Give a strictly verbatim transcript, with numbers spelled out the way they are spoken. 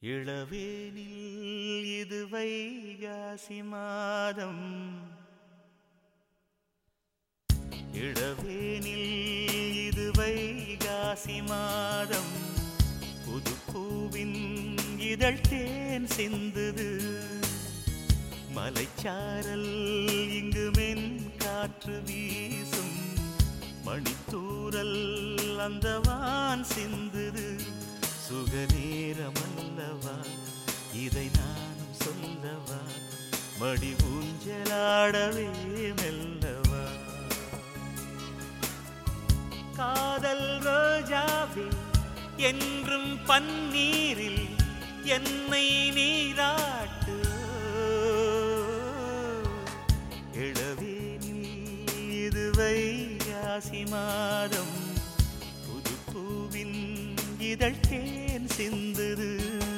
இளவேனில் இது வைகாசி மாதம், இளவேனில் இது வைகாசி மாதம், புது பூவின் இதழ் தேன் சிந்துது, மலைச்சாரல் இங்கு மென் காற்று வீசும், மணித்தூரல் அந்த வான் சிந்துது, சுகநேரமல்லவா இதை நானும் சொல்லவா, மடி ஊஞ்சலாடவே மெல்லவா. காதல் ரோஜாவே என்றும் பன்னீரில் என்னை நீராட்டு, இளவேனில் இது வைகாசி மாதம், புது பூவின் இதழ் தேன் சிந்துது.